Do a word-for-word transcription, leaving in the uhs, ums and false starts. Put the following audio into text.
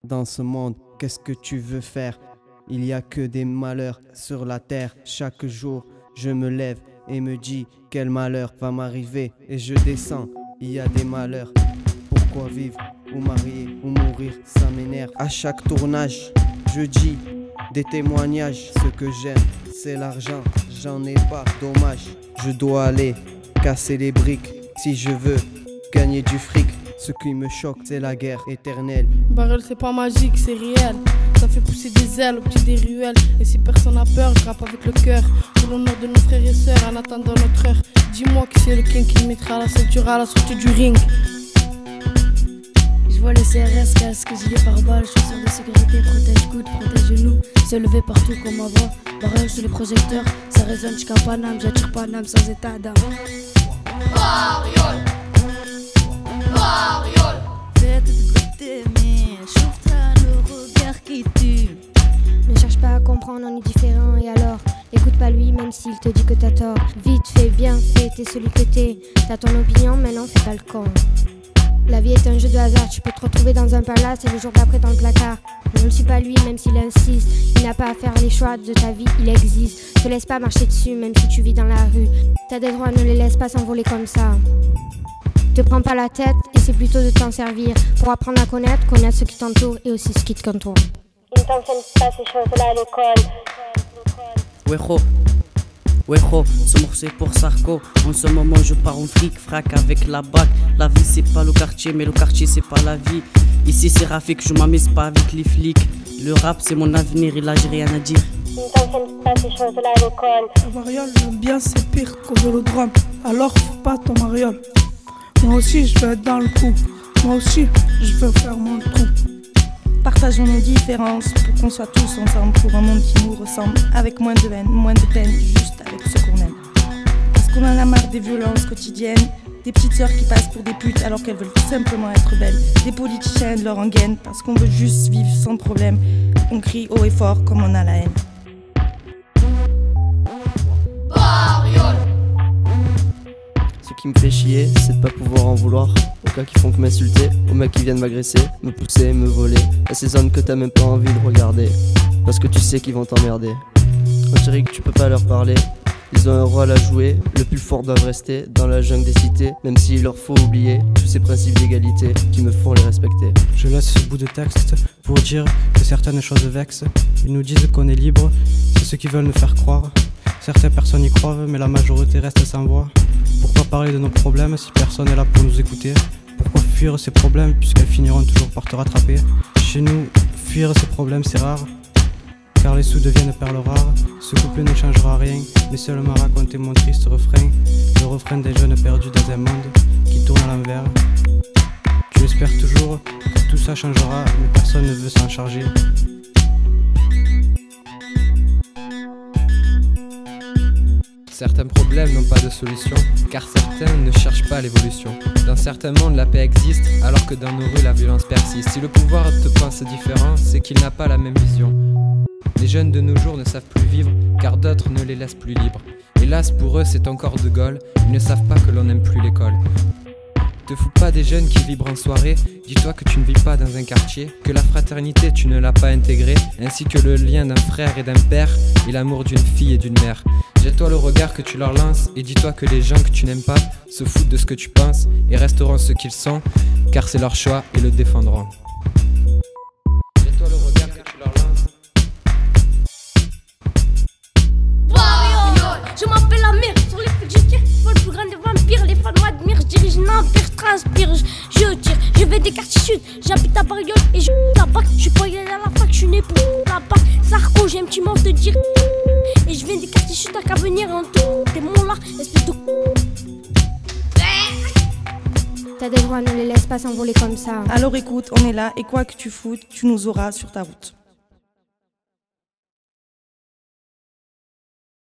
dans ce monde. Qu'est-ce que tu veux faire? Il y a que des malheurs sur la terre. Chaque jour, je me lève et me dis quel malheur va m'arriver. Et je descends, il y a des malheurs. Pourquoi vivre ou marier ou mourir? Ça m'énerve. À chaque tournage, je dis des témoignages. Ce que j'aime, c'est l'argent. J'en ai pas, dommage. Je dois aller casser les briques si je veux gagner du fric. Ce qui me choque, c'est la guerre éternelle. Barrel, c'est pas magique, c'est réel. Ça fait pousser des ailes au pied des ruelles. Et si personne n'a peur, je rappe avec le cœur. Pour l'honneur de nos frères et sœurs, en attendant notre heure. Dis-moi qui c'est le king qui mettra la ceinture à la sortie du ring. Je vois le C R S, casque, gilet pare-balles, chaussures de sécurité, protège coude, protège genoux. Se lever partout comme ma voix. Barrel sur les projecteurs, ça résonne jusqu'à Paname. J'attire Paname sans état d'âme. Bariol, Bariol. Faites de côté, mais chauffe-toi le regard qui tue. Ne cherche pas à comprendre, on est différent et alors écoute pas lui même s'il te dit que t'as tort. Vite fait, bien fait, t'es celui que t'es. T'as ton opinion, maintenant fais pas le con. La vie est un jeu de hasard, tu peux te retrouver dans un palace et le jour d'après dans le placard. Je ne suis pas lui même s'il insiste. Il n'a pas à faire les choix de ta vie, il existe. Te laisse pas marcher dessus même si tu vis dans la rue. T'as des droits, ne les laisse pas s'envoler comme ça. Te prends pas la tête, et c'est plutôt de t'en servir pour apprendre à connaître, connaître ce qui t'entoure et aussi ce qui te contourne. Ils ne t'enseignent pas ces choses-là à l'école. Weho, weho, ce morceau c'est pour Sarko. En ce moment je pars en fric, frac avec la bac. La vie c'est pas le quartier, mais le quartier c'est pas la vie. Ici c'est Rafik, je m'amuse pas avec les flics. Le rap c'est mon avenir et là j'ai rien à dire. Ils ne t'enseignent pas ces choses-là à l'école. La variole, j'aime bien, c'est pire qu'au vélodrome. Alors faut pas ton mariole. Moi aussi je veux être dans le coup. Moi aussi je veux faire mon trou. Partageons nos différences pour qu'on soit tous ensemble pour un monde qui nous ressemble. Avec moins de haine, moins de peine, juste avec ce qu'on aime. Parce qu'on en a marre des violences quotidiennes. Des petites sœurs qui passent pour des putes alors qu'elles veulent tout simplement être belles. Des politiciens de leur engaine parce qu'on veut juste vivre sans problème. On crie haut et fort comme on a la haine. Bariol. Ce qui me fait chier, c'est de pas pouvoir en vouloir aux gars qui font que m'insulter, aux mecs qui viennent m'agresser, me pousser, me voler, à ces hommes que t'as même pas envie de regarder, parce que tu sais qu'ils vont t'emmerder. On dirait que tu peux pas leur parler, ils ont un rôle à jouer, le plus fort doivent rester dans la jungle des cités, même s'il leur faut oublier tous ces principes d'égalité qui me font les respecter. Je laisse ce bout de texte pour dire que certaines choses vexent. Ils nous disent qu'on est libre, c'est ce qu'ils veulent nous faire croire. Certaines personnes y croient, mais la majorité reste sans voix. Pourquoi parler de nos problèmes si personne n'est là pour nous écouter? Pourquoi fuir ces problèmes puisqu'elles finiront toujours par te rattraper? Chez nous, fuir ces problèmes c'est rare, car les sous deviennent perles rares. Ce couple ne changera rien, mais seulement raconter mon triste refrain. Le refrain des jeunes perdus dans un monde qui tourne à l'envers. Tu espères toujours que tout ça changera, mais personne ne veut s'en charger. Certains problèmes n'ont pas de solution, car certains ne cherchent pas l'évolution. Dans certains mondes, la paix existe, alors que dans nos rues, la violence persiste. Si le pouvoir te pense différent, c'est qu'il n'a pas la même vision. Les jeunes de nos jours ne savent plus vivre, car d'autres ne les laissent plus libres. Hélas, pour eux, c'est encore de Gaulle, ils ne savent pas que l'on n'aime plus l'école. Te fous pas des jeunes qui vibrent en soirée, dis-toi que tu ne vis pas dans un quartier, que la fraternité tu ne l'as pas intégrée, ainsi que le lien d'un frère et d'un père, et l'amour d'une fille et d'une mère. Jette-toi le regard que tu leur lances, et dis-toi que les gens que tu n'aimes pas se foutent de ce que tu penses, et resteront ce qu'ils sont, car c'est leur choix et le défendront. Jette-toi le regard que tu leur lances. Bariol. Je m'appelle Amir, sur les feux je tire, faut le plus grand des vampires, les fans m'admirent, je dirige un empire, je transpire, je, je tire, je vais des quartiers sud, j'habite à Bariol et je la bac, je suis pas allé à la fac, je suis né pour la bac, Sarko, j'ai un petit mot de dire, et je viens des quartiers sud, t'as qu'à venir en tout, t'es mon là, espèce de T'as des droits, ne les laisse pas s'envoler comme ça. Alors écoute, on est là et quoi que tu foutes, tu nous auras sur ta route.